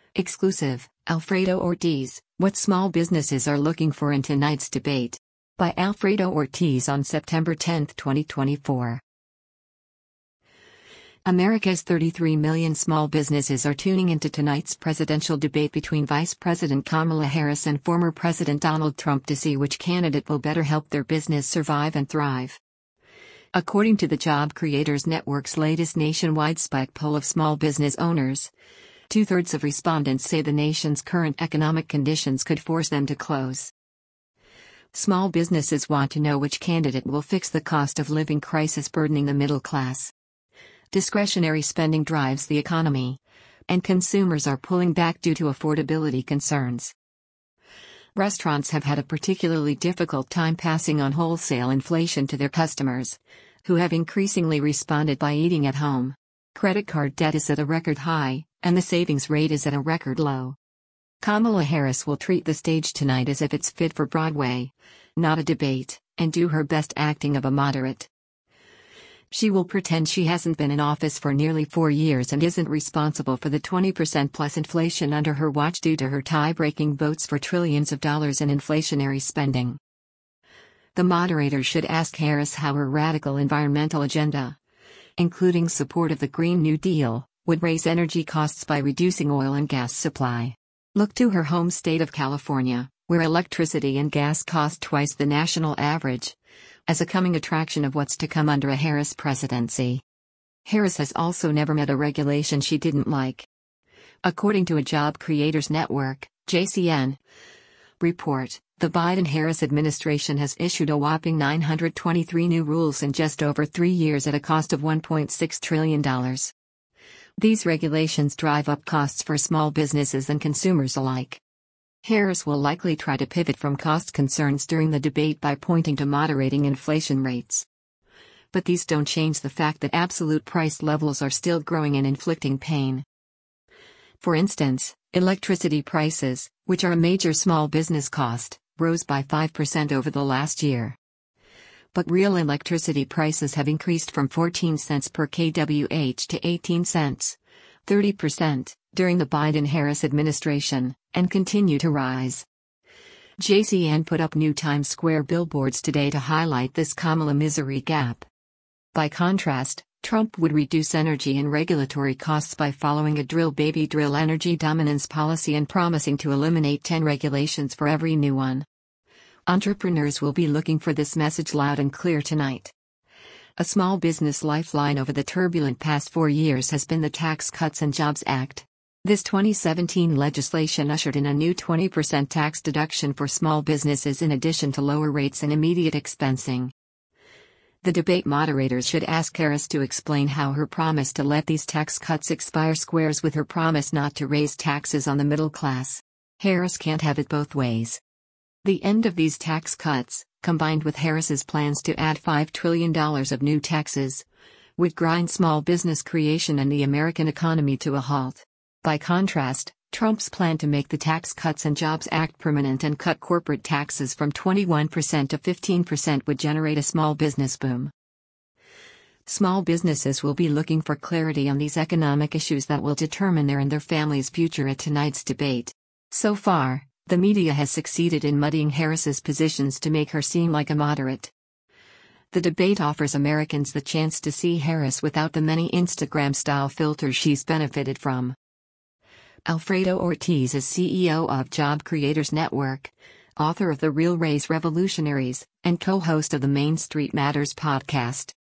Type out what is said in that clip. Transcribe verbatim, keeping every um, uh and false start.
Exclusive, Alfredo Ortiz, What Small Businesses Are Looking For in Tonight's Debate. By Alfredo Ortiz on September tenth, twenty twenty-four. America's thirty-three million small businesses are tuning into tonight's presidential debate between Vice President Kamala Harris and former President Donald Trump to see which candidate will better help their business survive and thrive. According to the Job Creators Network's latest nationwide spike poll of small business owners, two-thirds of respondents say the nation's current economic conditions could force them to close. Small businesses want to know which candidate will fix the cost of living crisis burdening the middle class. Discretionary spending drives the economy, and consumers are pulling back due to affordability concerns. Restaurants have had a particularly difficult time passing on wholesale inflation to their customers, who have increasingly responded by eating at home. Credit card debt is at a record high, and the savings rate is at a record low. Kamala Harris will treat the stage tonight as if it's fit for Broadway, not a debate, and do her best acting of a moderate. She will pretend she hasn't been in office for nearly four years and isn't responsible for the twenty percent plus inflation under her watch due to her tie-breaking votes for trillions of dollars in inflationary spending. The moderator should ask Harris how her radical environmental agenda, including support of the Green New Deal, would raise energy costs by reducing oil and gas supply. Look to her home state of California, where electricity and gas cost twice the national average, as a coming attraction of what's to come under a Harris presidency. Harris has also never met a regulation she didn't like. According to a Job Creators Network, J C N, report, the Biden-Harris administration has issued a whopping nine hundred twenty-three new rules in just over three years at a cost of one point six trillion dollars. These regulations drive up costs for small businesses and consumers alike. Harris will likely try to pivot from cost concerns during the debate by pointing to moderating inflation rates. But these don't change the fact that absolute price levels are still growing and inflicting pain. For instance, electricity prices, which are a major small business cost, rose by five percent over the last year. But real electricity prices have increased from fourteen cents per kilowatt to eighteen cents, thirty percent, during the Biden-Harris administration, and continue to rise. J C N put up new Times Square billboards today to highlight this Kamala misery gap. By contrast, Trump would reduce energy and regulatory costs by following a drill baby drill energy dominance policy and promising to eliminate ten regulations for every new one. Entrepreneurs will be looking for this message loud and clear tonight. A small business lifeline over the turbulent past four years has been the Tax Cuts and Jobs Act. This twenty seventeen legislation ushered in a new twenty percent tax deduction for small businesses in addition to lower rates and immediate expensing. The debate moderators should ask Harris to explain how her promise to let these tax cuts expire squares with her promise not to raise taxes on the middle class. Harris can't have it both ways. The end of these tax cuts, combined with Harris's plans to add five trillion dollars of new taxes, would grind small business creation and the American economy to a halt. By contrast, Trump's plan to make the Tax Cuts and Jobs Act permanent and cut corporate taxes from twenty-one percent to fifteen percent would generate a small business boom. Small businesses will be looking for clarity on these economic issues that will determine their and their families' future at tonight's debate. So far, the media has succeeded in muddying Harris's positions to make her seem like a moderate. The debate offers Americans the chance to see Harris without the many Instagram-style filters she's benefited from. Alfredo Ortiz is C E O of Job Creators Network, author of The Real Raise Revolutionaries, and co-host of the Main Street Matters podcast.